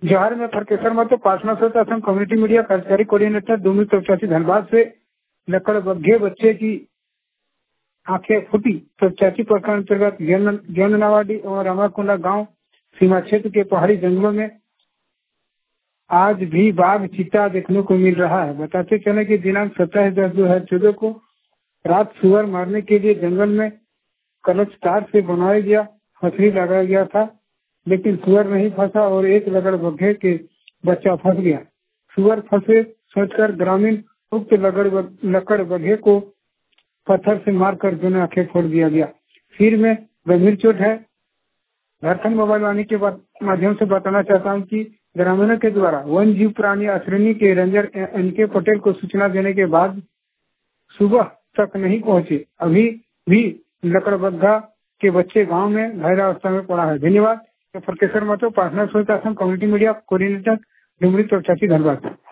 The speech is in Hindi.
जवाहर में फरकेसर में तो पासना सोता असम कम्युनिटी मीडिया कार्यकारी कोऑर्डिनेटर 285 धनबाद से लकड़ बग्घे बच्चे की आंखें फूटी। तो चाची प्रखंड अंतर्गत ज्ञाननावाडी और रामाकुंडा गांव सीमा क्षेत्र के पहाड़ी जंगलों में आज भी बाघ चीता देखने को मिल रहा है। बताते चले कि दिनांक 27/10/2014 को रात सुअर मारने के लिए जंगल में कलच तार से बनाया गया फंसरी लगाया गया था, लेकिन सुअर नहीं फंसा और एक लकड़ बग्घे के बच्चा फंस गया। सुअर फंसे सोचकर ग्रामीण उक्त लकड़ बग्घे को पत्थर से मारकर दोनों आंखें फोड़ दिया गया। सिर में गंभीर चोट है। झारखंड मोबाइल वाणी के माध्यम से बताना चाहता हूं कि ग्रामीणों के द्वारा वन जीव प्राणी अश्विनी के रेंजर NK पटेल को सूचना देने के बाद सुबह तक नहीं पहुंचे। अभी भी लकड़बग्घा के बच्चे गांव में घायलावस्था में पड़ा है। धन्यवाद। फरकेसर महतो, पासना सोता असम community media coordinator, Dumri 85 Dhanbad.